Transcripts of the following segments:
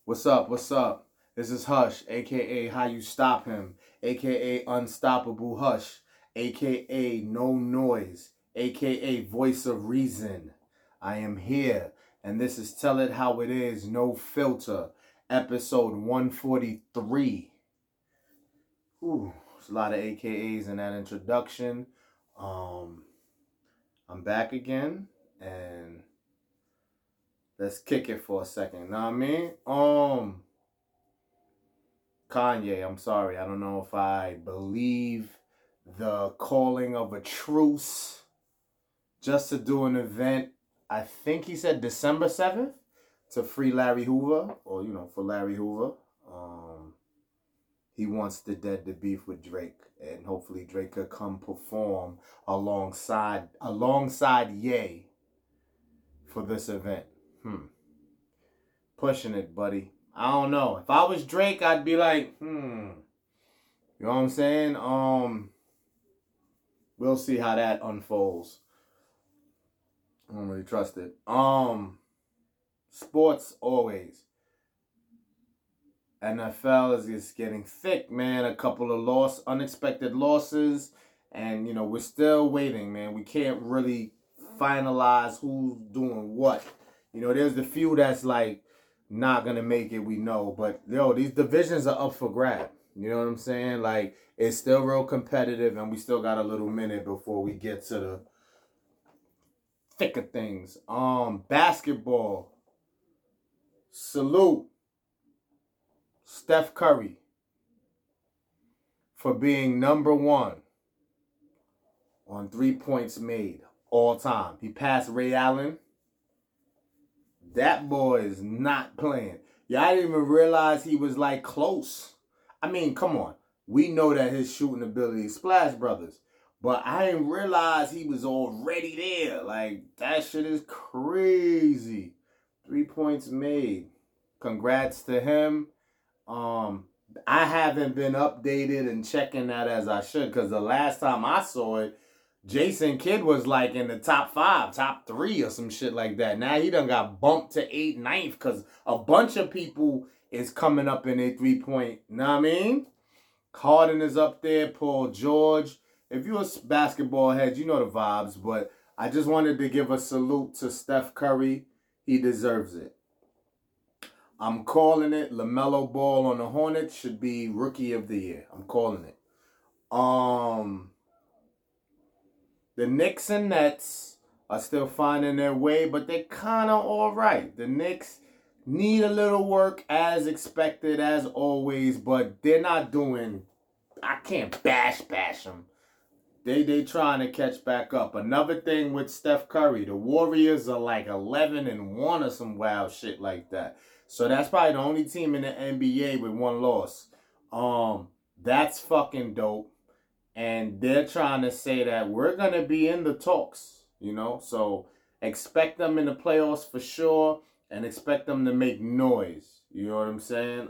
What's up? What's up? This is Hush, aka How You Stop Him, aka Unstoppable Hush, aka No Noise, aka Voice of Reason. I am here, and this is Tell It How It Is, No Filter, episode 143. Ooh, there's a lot of AKAs in that introduction. Um, I'm back again, and let's kick it for a second. Know what I mean? Kanye, I'm sorry. I don't know if I believe the calling of a truce just to do an event. I think he said December 7th to free Larry Hoover, or, for Larry Hoover. He wants the dead to beef with Drake, and hopefully Drake could come perform alongside Ye for this event. Pushing it, buddy. I don't know. If I was Drake, I'd be like, You know what I'm saying? We'll see how that unfolds. I don't really trust it. Sports always. NFL is just getting thick, man. A couple of unexpected losses, and we're still waiting, man. We can't really finalize who's doing what. There's the few that's like not gonna make it, we know, but these divisions are up for grab. You know what I'm saying? Like, it's still real competitive, and we still got a little minute before we get to the thick of things. Basketball. Salute Steph Curry for being number one on 3 points made all time. He passed Ray Allen. That boy is not playing. Yeah, I didn't even realize he was like close. I mean, come on. We know that his shooting ability is Splash Brothers. But I didn't realize he was already there. Like, that shit is crazy. 3 points made. Congrats to him. I haven't been updated and checking that as I should, because the last time I saw it, Jason Kidd was like in the top 5, top 3 or some shit like that. Now he done got bumped to 8th, 9th because a bunch of people is coming up in a 3-point. Know what I mean? Harden is up there, Paul George. If you're a basketball head, you know the vibes, but I just wanted to give a salute to Steph Curry. He deserves it. I'm calling it. LaMelo Ball on the Hornets should be Rookie of the Year. I'm calling it. The Knicks and Nets are still finding their way, but they're kind of all right. The Knicks need a little work as expected, as always, but they're not doing... I can't bash them. They trying to catch back up. Another thing with Steph Curry, the Warriors are like 11-1 or some wild shit like that. So that's probably the only team in the NBA with one loss. That's fucking dope. And they're trying to say that we're going to be in the talks, So expect them in the playoffs for sure, and expect them to make noise. You know what I'm saying?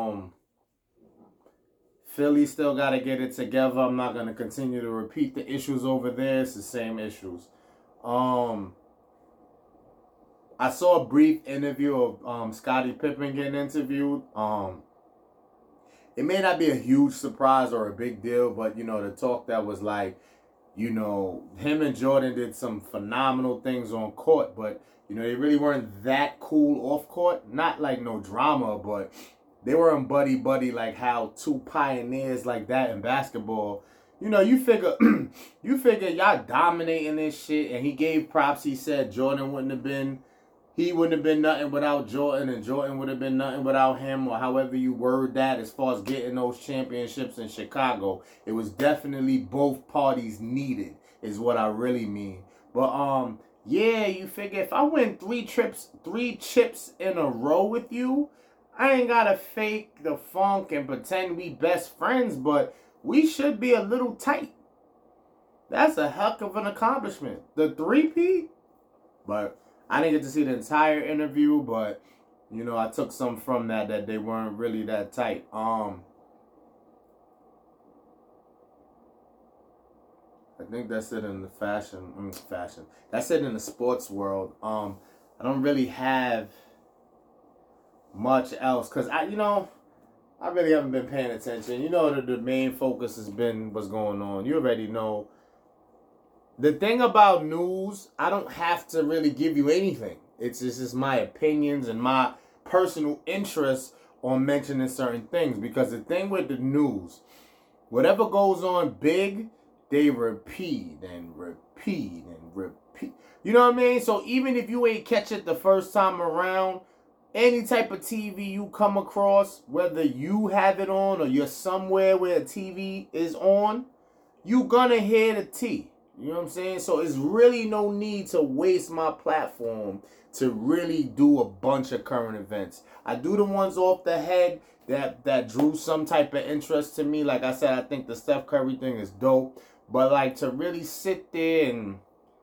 Philly still got to get it together. I'm not going to continue to repeat the issues over there. It's the same issues. I saw a brief interview of Scottie Pippen getting interviewed. It may not be a huge surprise or a big deal, but, the talk that was like, him and Jordan did some phenomenal things on court, but, they really weren't that cool off court. Not like no drama, but they were in buddy like how two pioneers like that in basketball. You figure y'all dominating this shit, and he gave props. He said he wouldn't have been nothing without Jordan, and Jordan would have been nothing without him, or however you word that, as far as getting those championships in Chicago. It was definitely both parties needed, is what I really mean. But yeah, you figure if I win three chips in a row with you, I ain't gotta fake the funk and pretend we best friends, but we should be a little tight. That's a heck of an accomplishment. The three-peat? But I didn't get to see the entire interview, but I took some from that they weren't really that tight. I think that's it in the fashion. That's it in the sports world. I don't really have much else because I really haven't been paying attention. You know, the main focus has been what's going on. You already know. The thing about news, I don't have to really give you anything. It's just my opinions and my personal interest on mentioning certain things. Because the thing with the news, whatever goes on big, they repeat and repeat and repeat. You know what I mean? So even if you ain't catch it the first time around, any type of TV you come across, whether you have it on or you're somewhere where a TV is on, you gonna hear the T. You know what I'm saying? So it's really no need to waste my platform to really do a bunch of current events. I do the ones off the head that drew some type of interest to me. Like I said, I think the Steph Curry thing is dope. But like to really sit there and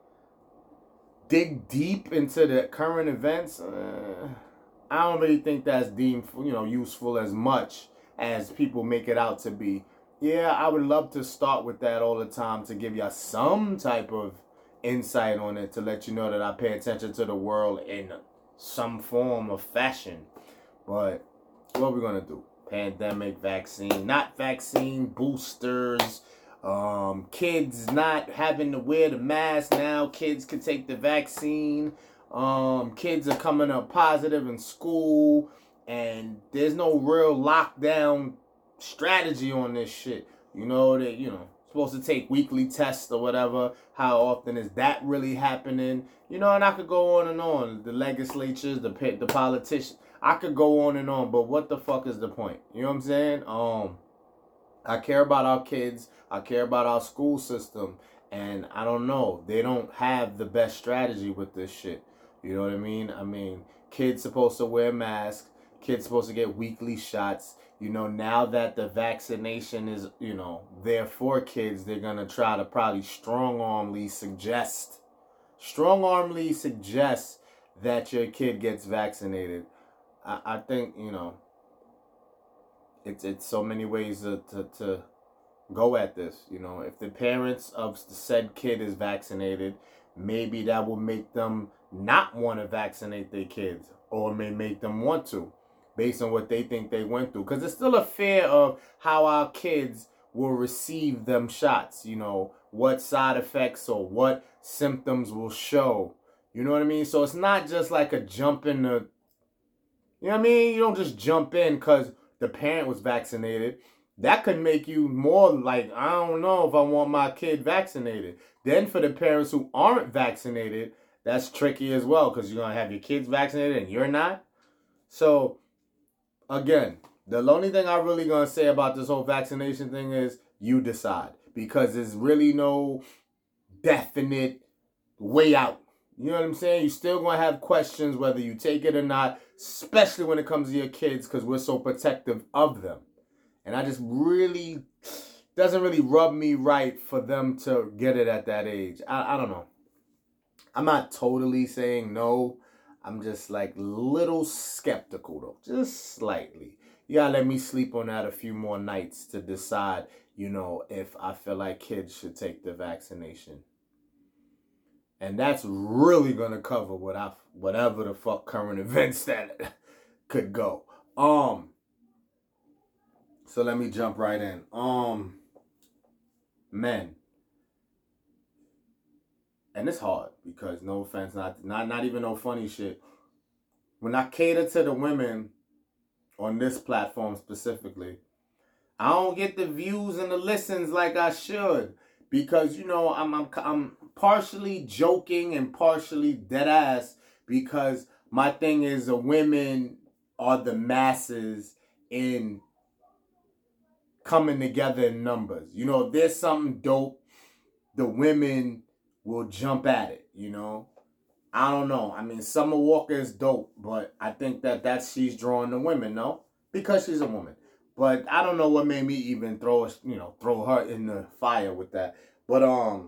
dig deep into the current events, I don't really think that's deemed, useful as much as people make it out to be. Yeah, I would love to start with that all the time to give y'all some type of insight on it to let you know that I pay attention to the world in some form of fashion. But what are we gonna do? Pandemic, vaccine, not vaccine, boosters, kids not having to wear the mask now. Kids can take the vaccine. Kids are coming up positive in school, and there's no real lockdown strategy on this shit. You know that supposed to take weekly tests or whatever. How often is that really happening? And I could go on and on. The legislatures, the politicians. I could go on and on, but what the fuck is the point? You know what I'm saying? I care about our kids. I care about our school system. And I don't know. They don't have the best strategy with this shit. You know what I mean? Kids supposed to wear masks. Kids supposed to get weekly shots. Now that the vaccination is, there for kids, they're going to try to probably strong-armly suggest that your kid gets vaccinated. I think, it's so many ways to go at this. If the parents of the said kid is vaccinated, maybe that will make them not want to vaccinate their kids, or may make them want to, based on what they think they went through. Because it's still a fear of how our kids will receive them shots. What side effects or what symptoms will show. You know what I mean? So it's not just like a jump in the... You know what I mean? You don't just jump in because the parent was vaccinated. That could make you more like, I don't know if I want my kid vaccinated. Then for the parents who aren't vaccinated, that's tricky as well, because you're going to have your kids vaccinated and you're not. So, again, the only thing I'm really going to say about this whole vaccination thing is you decide. Because there's really no definite way out. You know what I'm saying? You're still going to have questions whether you take it or not, especially when it comes to your kids, because we're so protective of them. And I just really, doesn't really rub me right for them to get it at that age. I don't know. I'm not totally saying no. I'm just like little skeptical though. Just slightly. You gotta let me sleep on that a few more nights to decide, if I feel like kids should take the vaccination. And that's really going to cover whatever the fuck current events that could go. So let me jump right in. Men. And it's hard because, no offense, not even no funny shit. When I cater to the women on this platform specifically, I don't get the views and the listens like I should. Because, I'm partially joking and partially dead ass, because my thing is the women are the masses in coming together in numbers. If there's something dope, the women will jump at it, I don't know. Summer Walker is dope, but I think that's she's drawing the women, no? Because she's a woman. But I don't know what made me even throw her in the fire with that. But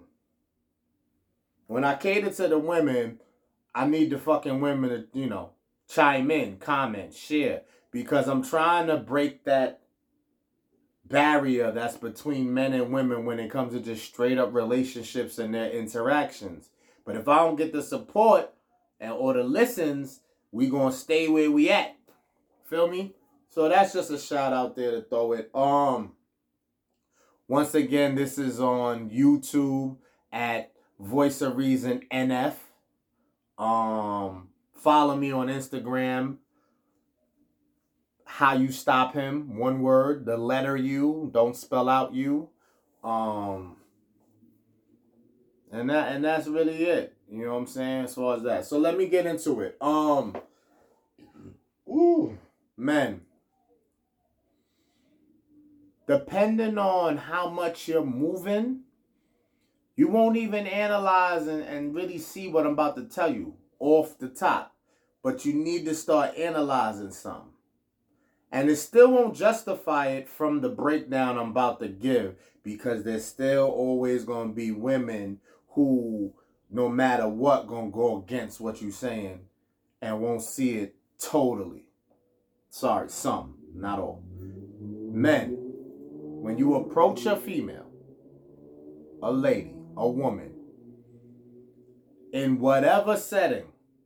when I cater to the women, I need the fucking women to, chime in, comment, share. Because I'm trying to break that barrier that's between men and women when it comes to just straight up relationships and their interactions. But if I don't get the support or the listens, we gonna stay where we at. Feel me? So that's just a shout out there to throw it. Once again, this is on YouTube at Voice of Reason NF. Follow me on Instagram. How You Stop Him, one word, the letter U, don't spell out you. And that's really it. You know what I'm saying? As far as that. So let me get into it. Men. Depending on how much you're moving, you won't even analyze and really see what I'm about to tell you off the top. But you need to start analyzing some. And it still won't justify it from the breakdown I'm about to give, because there's still always going to be women who, no matter what, going to go against what you're saying and won't see it totally. Sorry, some, not all. Men, when you approach a female, a lady, a woman, in whatever setting,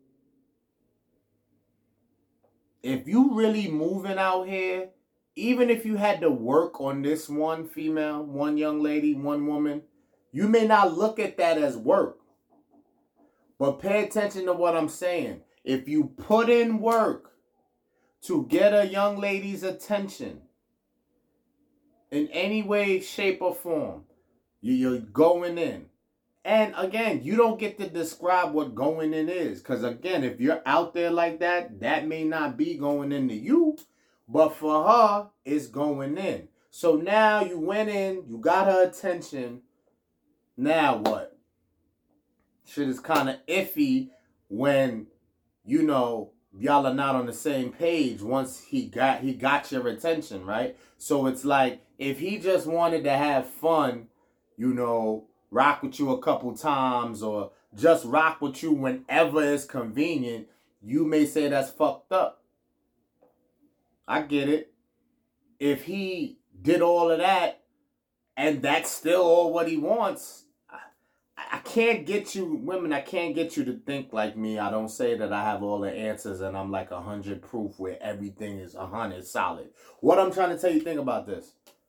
if you really moving out here, even if you had to work on this one female, one young lady, one woman, you may not look at that as work. But pay attention to what I'm saying. If you put in work to get a young lady's attention in any way, shape, or form, you're going in. And again, you don't get to describe what going in is. Because again, if you're out there like that, that may not be going into you. But for her, it's going in. So now you went in, you got her attention. Now what? Shit is kind of iffy when, you know, y'all are not on the same page once he got your attention, right? So it's like, if he just wanted to have fun, you know, rock with you a couple times or just rock with you whenever it's convenient, you may say that's fucked up. I get it. If he did all of that and that's still all what he wants, I can't get you, women, I can't get you to think like me. I don't say that I have all the answers and I'm like 100 proof where everything is 100 solid. What I'm trying to tell you, think about this.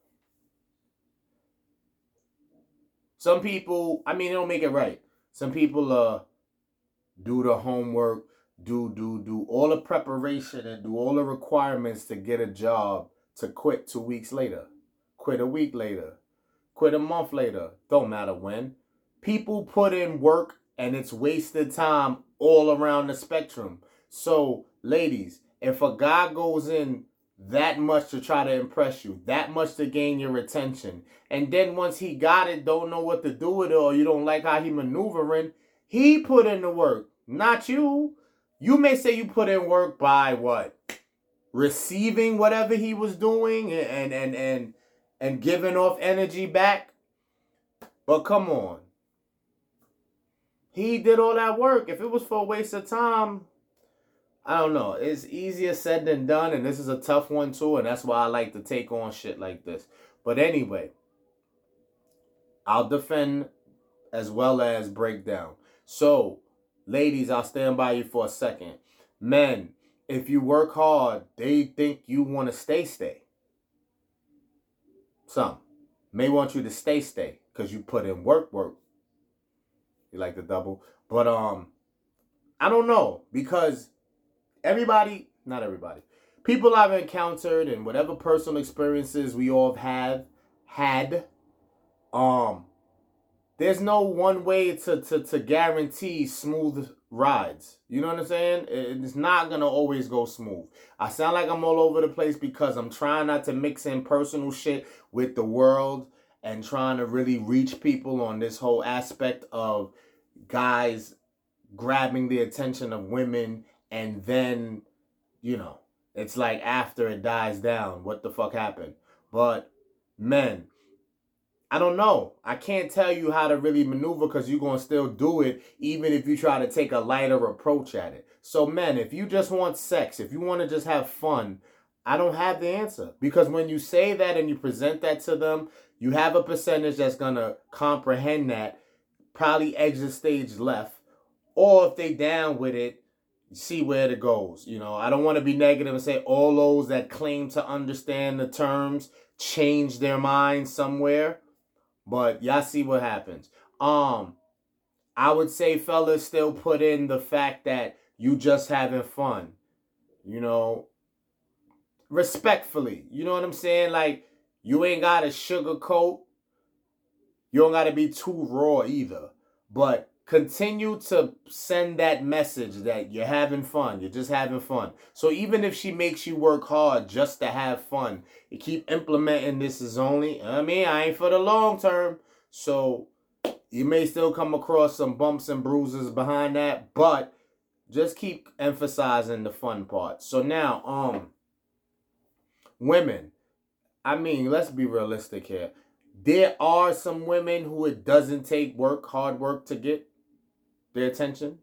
Some people, I mean, they don't make it right. Some people do the homework, do all the preparation and do all the requirements to get a job, to quit 2 weeks later, quit a week later, quit a month later. Don't matter when. People put in work and it's wasted time all around the spectrum. So, ladies, if a guy goes in that much to try to impress you, that much to gain your attention, and then once he got it, don't know what to do with it, or you don't like how he maneuvering, he put in the work, not you. You may say you put in work by what? Receiving whatever he was doing and giving off energy back. But come on. He did all that work. If it was for a waste of time, I don't know. It's easier said than done, and this is a tough one too, and that's why I like to take on shit like this. But anyway, I'll defend as well as break down. So, ladies, I'll stand by you for a second. Men, if you work hard, they think you want to stay. Some may want you to stay because you put in work. You like the double. But I don't know, because not everybody, people I've encountered and whatever personal experiences we all have had, there's no one way to guarantee smooth rides. You know what I'm saying? It's not going to always go smooth. I sound like I'm all over the place because I'm trying not to mix in personal shit with the world and trying to really reach people on this whole aspect of guys grabbing the attention of women, and then, you know, it's like after it dies down, what the fuck happened? But men, I don't know. I can't tell you how to really maneuver because you're going to still do it even if you try to take a lighter approach at it. So men, if you just want sex, if you want to just have fun, I don't have the answer. Because when you say that and you present that to them, you have a percentage that's going to comprehend that, probably exit stage left. Or if they down with it, see where it goes. You know, I don't want to be negative and say all those that claim to understand the terms change their minds somewhere, but y'all see what happens. I would say fellas still put in the fact that you just having fun. You know, respectfully. You know what I'm saying? Like, you ain't got to sugarcoat. You don't got to be too raw either. But continue to send that message that you're having fun. You're just having fun. So even if she makes you work hard just to have fun, you keep implementing this is only, I ain't for the long term. So you may still come across some bumps and bruises behind that, but just keep emphasizing the fun part. So now, women, let's be realistic here. There are some women who it doesn't take hard work to get their attention.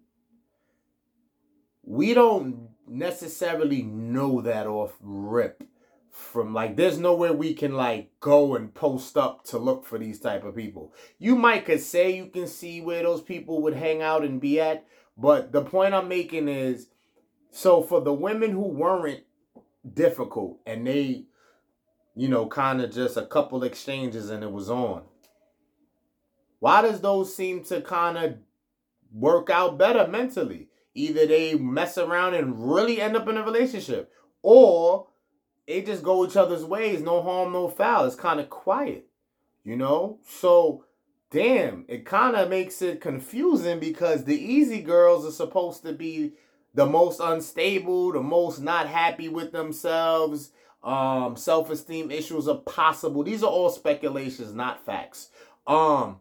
We don't necessarily know that off rip. From like, there's nowhere we can like go and post up to look for these type of people. You might could say you can see where those people would hang out and be at, but the point I'm making is, so for the women who weren't difficult and they, you know, kind of just a couple exchanges and it was on, why does those seem to kind of work out better mentally? Either they mess around and really end up in a relationship, or they just go each other's ways, no harm, no foul. It's kind of quiet, you know? So, damn, it kind of makes it confusing because the easy girls are supposed to be the most unstable, the most not happy with themselves. Self-esteem issues are possible. These are all speculations, not facts. But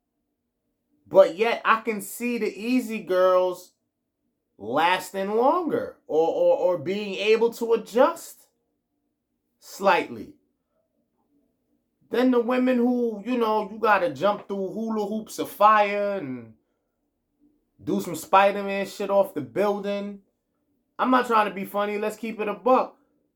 yet I can see the easy girls lasting longer or being able to adjust slightly. Then the women who, you know, you gotta jump through hula hoops of fire and do some Spider-Man shit off the building. I'm not trying to be funny. Let's keep it a buck.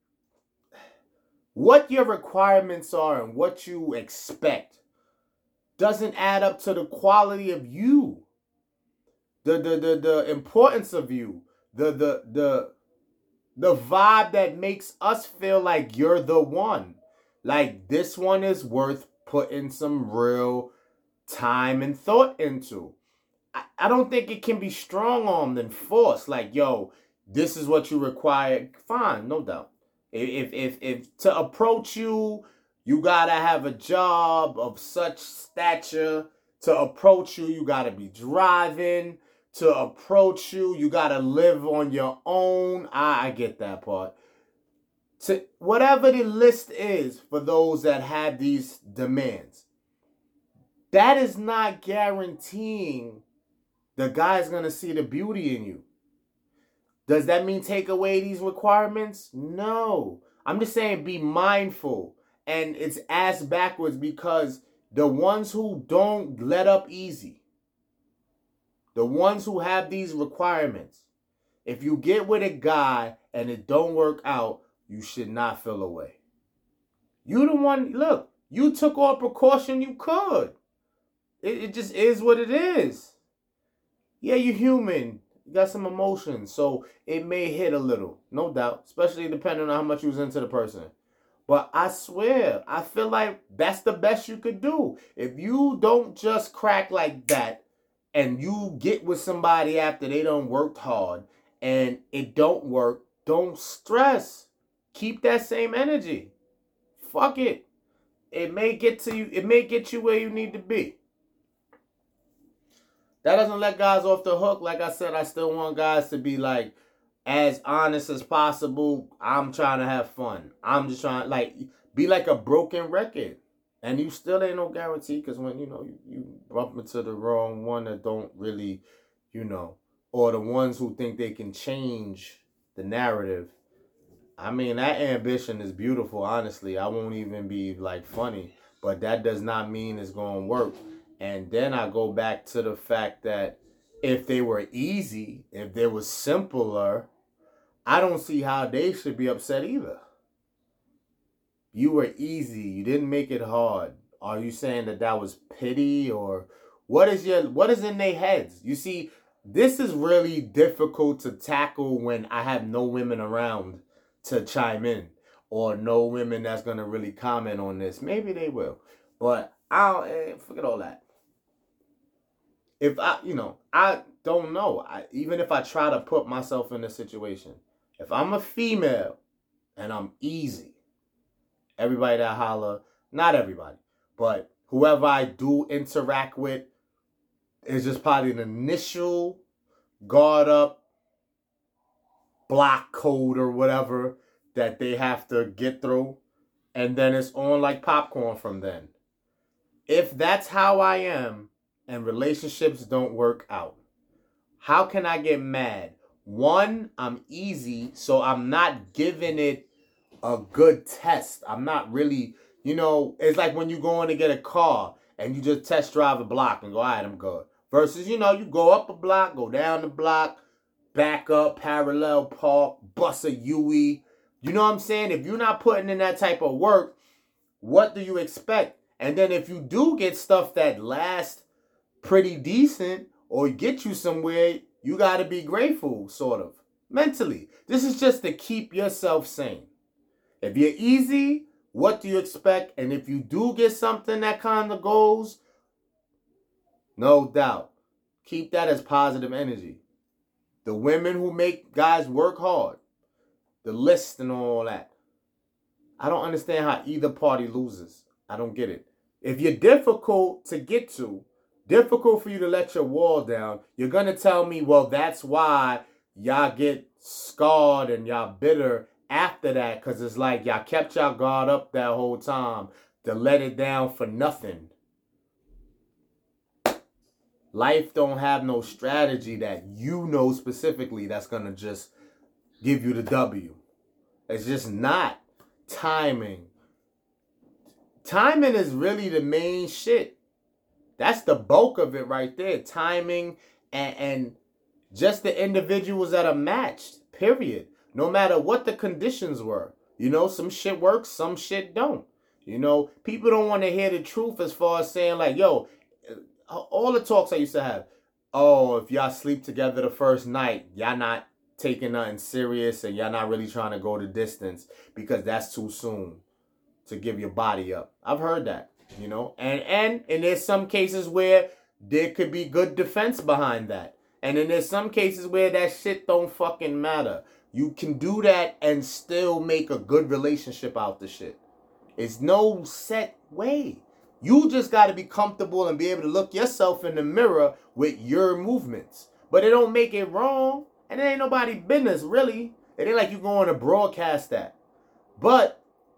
What your requirements are and what you expect doesn't add up to the quality of you. The importance of you. The vibe that makes us feel like you're the one. Like, this one is worth putting some real time and thought into. I don't think it can be strong-armed and forced. Like, yo, this is what you require. Fine, no doubt. If to approach you, you gotta have a job of such stature. To approach you, you gotta be driving. To approach you, you gotta live on your own. I get that part. To whatever the list is for those that have these demands, that is not guaranteeing the guy's gonna see the beauty in you. Does that mean take away these requirements? No. I'm just saying be mindful. And it's ass backwards because the ones who don't let up easy, the ones who have these requirements, if you get with a guy and it don't work out, you should not feel away. You the one, look, you took all precaution you could. It just is what it is. Yeah, you're human. You got some emotions, so it may hit a little, no doubt, especially depending on how much you was into the person. But I swear, I feel like that's the best you could do. If you don't just crack like that and you get with somebody after they done worked hard and it don't work, don't stress. Keep that same energy. Fuck it. It may get to you. It may get you where you need to be. That doesn't let guys off the hook. Like I said, I still want guys to be like as honest as possible. I'm trying to have fun. I'm just trying like be like a broken record. And you still ain't no guarantee because when you bump into the wrong one that don't really, or the ones who think they can change the narrative. That ambition is beautiful, honestly. I won't even be like funny, but that does not mean it's going to work. And then I go back to the fact that if they were easy, if they were simpler, I don't see how they should be upset either. You were easy. You didn't make it hard. Are you saying that was pity or what is in their heads? You see, this is really difficult to tackle when I have no women around to chime in, or no women that's gonna really comment on this. Maybe they will, but forget all that. If I don't know. Even if I try to put myself in a situation, if I'm a female and I'm easy, everybody that holler, not everybody, but whoever I do interact with is just probably an initial guard up block code or whatever that they have to get through, and then it's on like popcorn from then. If that's how I am and relationships don't work out, how can I get mad? One, I'm easy, so I'm not giving it a good test. I'm not really, it's like when you go in to get a car and you just test drive a block and go, all right, I'm good. Versus, you go up a block, go down the block, back up, parallel park, bust a UE. You know what I'm saying? If you're not putting in that type of work, what do you expect? And then if you do get stuff that lasts pretty decent or get you somewhere, you got to be grateful, sort of, mentally. This is just to keep yourself sane. If you're easy, what do you expect? And if you do get something that kind of goes, no doubt, keep that as positive energy. The women who make guys work hard, the list and all that. I don't understand how either party loses. I don't get it. If you're difficult to get to, difficult for you to let your wall down, you're going to tell me, well, that's why y'all get scarred and y'all bitter after that, because it's like y'all kept y'all guard up that whole time to let it down for nothing. Life don't have no strategy that specifically that's going to just give you the W. It's just not. Timing. Timing is really the main shit. That's the bulk of it right there. Timing and just the individuals that are matched, period. No matter what the conditions were. Some shit works, some shit don't. People don't want to hear the truth as far as saying like, yo, all the talks I used to have, oh, if y'all sleep together the first night, y'all not taking nothing serious and y'all not really trying to go the distance because that's too soon to give your body up. I've heard that, and there's some cases where there could be good defense behind that. And then there's some cases where that shit don't fucking matter. You can do that and still make a good relationship out the shit. It's no set way. You just got to be comfortable and be able to look yourself in the mirror with your movements. But it don't make it wrong. And it ain't nobody business, really. It ain't like you going to broadcast that. But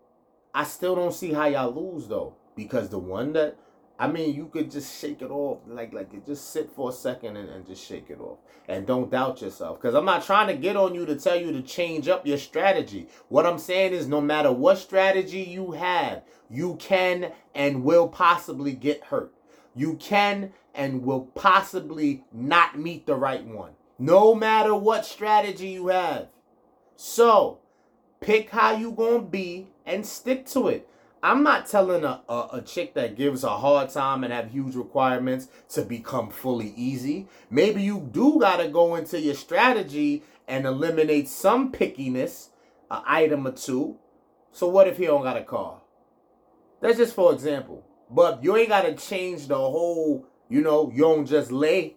I still don't see how y'all lose, though. Because the one that, you could just shake it off. Like just sit for a second and just shake it off. And don't doubt yourself. Because I'm not trying to get on you to tell you to change up your strategy. What I'm saying is no matter what strategy you have, you can and will possibly get hurt. You can and will possibly not meet the right one. No matter what strategy you have. So, pick how you gonna be and stick to it. I'm not telling a chick that gives a hard time and have huge requirements to become fully easy. Maybe you do gotta go into your strategy and eliminate some pickiness, an item or two. So what if he don't got a car? That's just for example. But you ain't gotta change the whole, you don't just lay.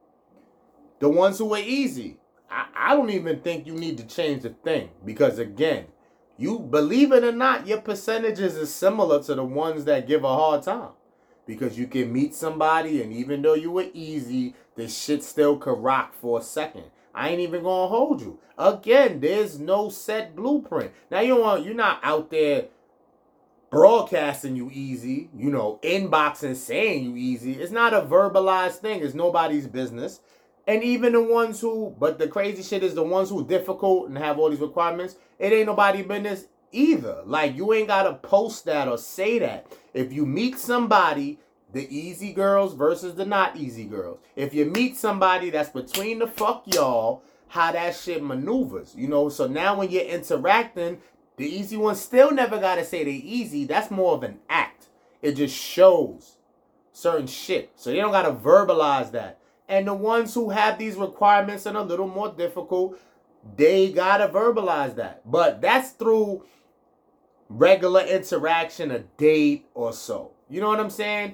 The ones who are easy, I don't even think you need to change the thing. Because again, you believe it or not, your percentages is similar to the ones that give a hard time. Because you can meet somebody and even though you were easy, this shit still could rock for a second. I ain't even gonna hold you. Again, there's no set blueprint. Now you're not out there broadcasting you easy, inboxing saying you easy. It's not a verbalized thing. It's nobody's business. And even the ones but the crazy shit is the ones who difficult and have all these requirements, it ain't nobody's business either. Like, you ain't got to post that or say that. If you meet somebody, the easy girls versus the not easy girls. If you meet somebody that's between the fuck y'all, how that shit maneuvers, So now when you're interacting, the easy ones still never got to say they easy. That's more of an act. It just shows certain shit. So they don't got to verbalize that. And the ones who have these requirements and a little more difficult, they gotta verbalize that. But that's through regular interaction, a date or so. You know what I'm saying?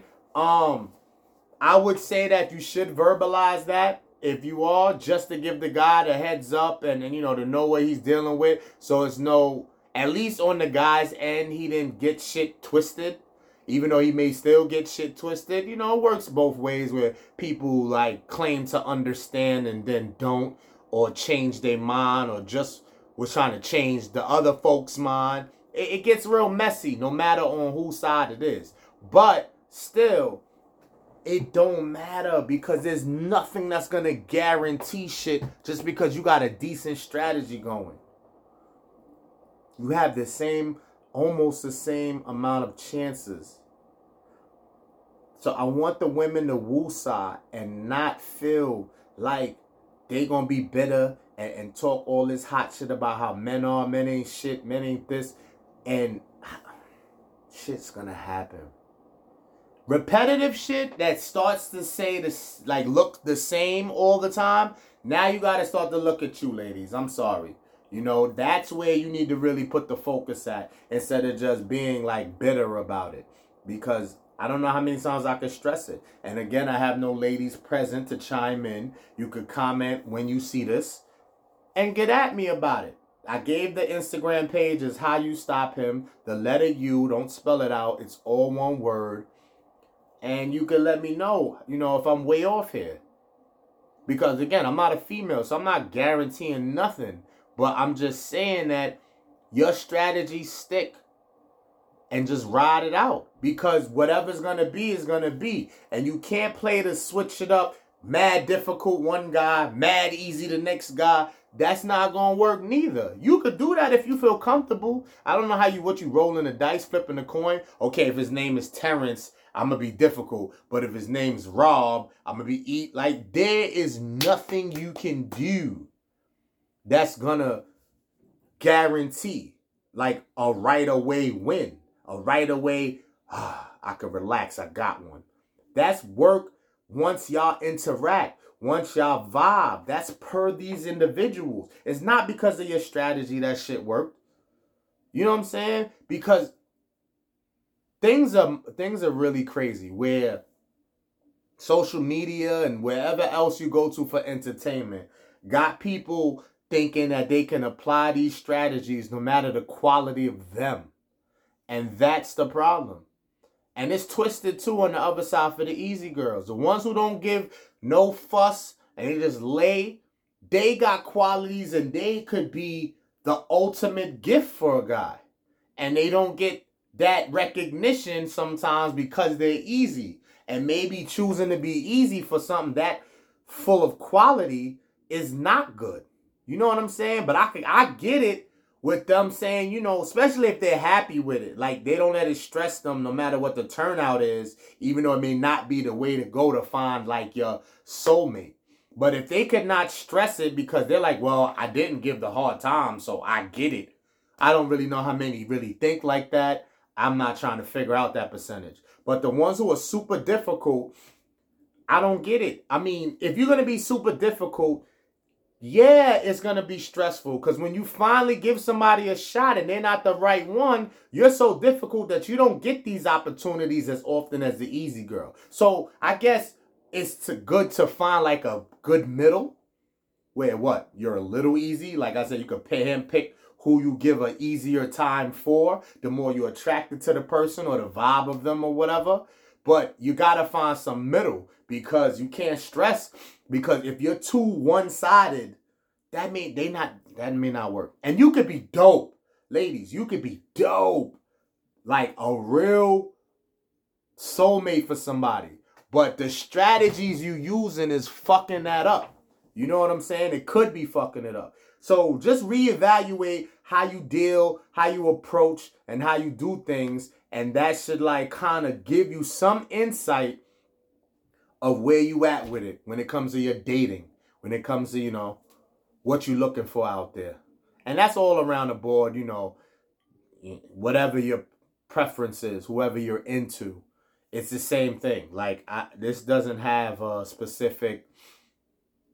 I would say that you should verbalize that if you are, just to give the guy the heads up and you know, to know what he's dealing with. So it's no, at least on the guy's end, he didn't get shit twisted. Even though he may still get shit twisted, you know, it works both ways where people like claim to understand and then don't, or change their mind, or just was trying to change the other folks' mind. It gets real messy no matter on whose side it is. But still, it don't matter, because there's nothing that's gonna guarantee shit just because you got a decent strategy going. You have the same, almost the same amount of chances. So I want the women to woosah and not feel like they gonna be bitter and talk all this hot shit about how men are, men ain't shit, men ain't this, and shit's gonna happen. Repetitive shit that starts to say this, like, look the same all the time. Now you gotta start to look at you, ladies. I'm sorry. You know, that's where you need to really put the focus at, instead of just being like bitter about it. Because I don't know how many times I could stress it. And again, I have no ladies present to chime in. You could comment when you see this and get at me about it. I gave the Instagram page as How You Stop Him. The letter U, don't spell it out. It's all one word. And you can let me know, you know, if I'm way off here. Because again, I'm not a female, so I'm not guaranteeing nothing. But I'm just saying that your strategies stick. And just ride it out. Because whatever's going to be is going to be. And you can't play to switch it up. Mad difficult one guy, mad easy the next guy. That's not going to work neither. You could do that if you feel comfortable. I don't know how what you rolling the dice, flipping the coin. Okay, if his name is Terrence, I'm going to be difficult. But if his name's Rob, I'm going to be eat. Like, there is nothing you can do that's going to guarantee like a right away win. A right away, I could relax, I got one. That's work once y'all interact, once y'all vibe. That's per these individuals. It's not because of your strategy that shit worked. You know what I'm saying? Because things are really crazy where social media and wherever else you go to for entertainment got people thinking that they can apply these strategies no matter the quality of them. And that's the problem. And it's twisted too on the other side for the easy girls. The ones who don't give no fuss and they just lay, they got qualities and they could be the ultimate gift for a guy. And they don't get that recognition sometimes because they're easy. And maybe choosing to be easy for something that full of quality is not good. You know what I'm saying? But I get it. With them saying, you know, especially if they're happy with it. Like, they don't let it stress them no matter what the turnout is, even though it may not be the way to go to find, like, your soulmate. But if they could not stress it because they're like, well, I didn't give the hard time, so I get it. I don't really know how many really think like that. I'm not trying to figure out that percentage. But the ones who are super difficult, I don't get it. I mean, if you're going to be super difficult, yeah, it's going to be stressful because when you finally give somebody a shot and they're not the right one, you're so difficult that you don't get these opportunities as often as the easy girl. So I guess it's good to find like a good middle where what? You're a little easy. Like I said, you could pick who you give an easier time for, the more you're attracted to the person or the vibe of them or whatever. But you got to find some middle because you can't stress. Because if you're too one-sided, that may not work. And you could be dope. Ladies, you could be dope. Like a real soulmate for somebody. But the strategies you using is fucking that up. You know what I'm saying? It could be fucking it up. So just reevaluate how you deal, how you approach, and how you do things. And that should like kind of give you some insight of where you at with it when it comes to your dating, when it comes to, you know, what you looking for out there. And that's all around the board, you know, whatever your preference is, whoever you're into, it's the same thing. Like, this doesn't have a specific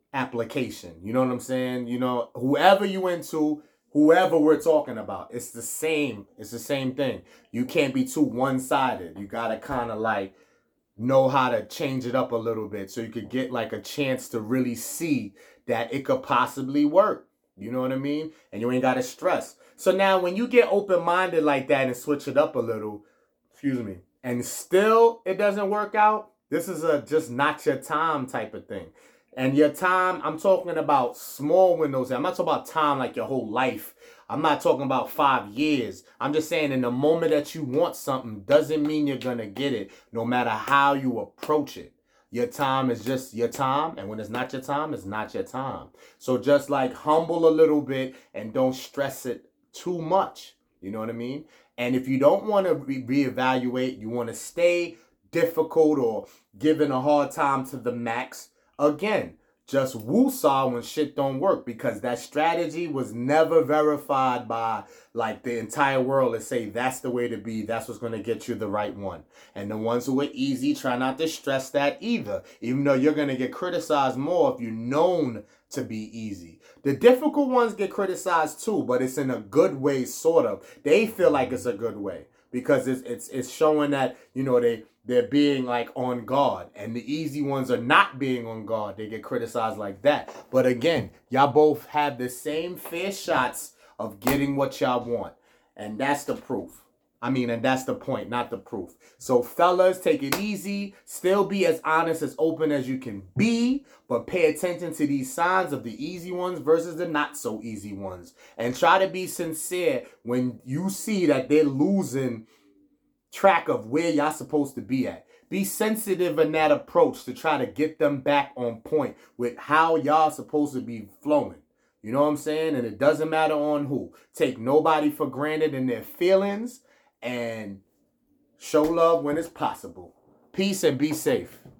application. You know what I'm saying? You know, whoever you into, whoever we're talking about, it's the same. It's the same thing. You can't be too one-sided. You gotta kind of like know how to change it up a little bit so you could get like a chance to really see that it could possibly work. You know what I mean? And you ain't gotta stress. So now when you get open-minded like that and switch it up a little, excuse me, and still it doesn't work out, this is a just not your time type of thing. And your time, I'm talking about small windows. I'm not talking about time like your whole life. I'm not talking about 5 years. I'm just saying in the moment that you want something doesn't mean you're going to get it no matter how you approach it. Your time is just your time. And when it's not your time, it's not your time. So just like humble a little bit and don't stress it too much. You know what I mean? And if you don't want to reevaluate, you want to stay difficult or giving a hard time to the max, again, just woo-saw when shit don't work, because that strategy was never verified by like the entire world to say that's the way to be, that's what's going to get you the right one. And the ones who are easy, try not to stress that either, even though you're going to get criticized more if you're known to be easy. The difficult ones get criticized too, but it's in a good way, sort of. They feel like it's a good way because it's showing that, you know, they're being like on guard, and the easy ones are not being on guard. They get criticized like that. But again, y'all both have the same fair shots of getting what y'all want. And that's the proof. And that's the point, not the proof. So fellas, take it easy. Still be as honest, as open as you can be, but pay attention to these signs of the easy ones versus the not so easy ones. And try to be sincere when you see that they're losing track of where y'all supposed to be at. Be sensitive in that approach to try to get them back on point with how y'all supposed to be flowing. You know what I'm saying? And it doesn't matter on who. Take nobody for granted in their feelings and show love when it's possible. Peace and be safe.